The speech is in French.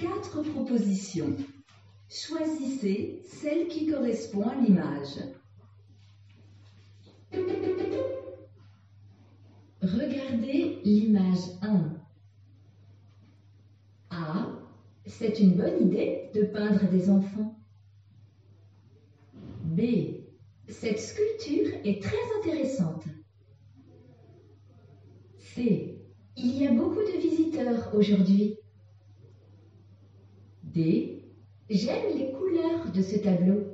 4 propositions. Choisissez celle qui correspond à l'image. Regardez l'image 1. A. C'est une bonne idée de peindre des enfants. B. Cette sculpture est très intéressante. C. Il y a beaucoup de visiteurs aujourd'hui. D. J'aime les couleurs de ce tableau.